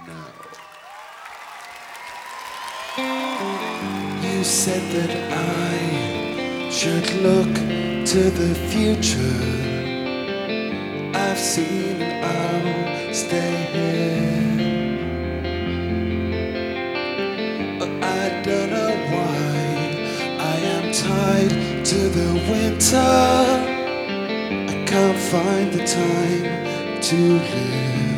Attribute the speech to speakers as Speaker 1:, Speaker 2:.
Speaker 1: now. You said that I should look to the future. I've seen and I'll stay here. I don't know why I am tied to the winter. I can't find the time to live.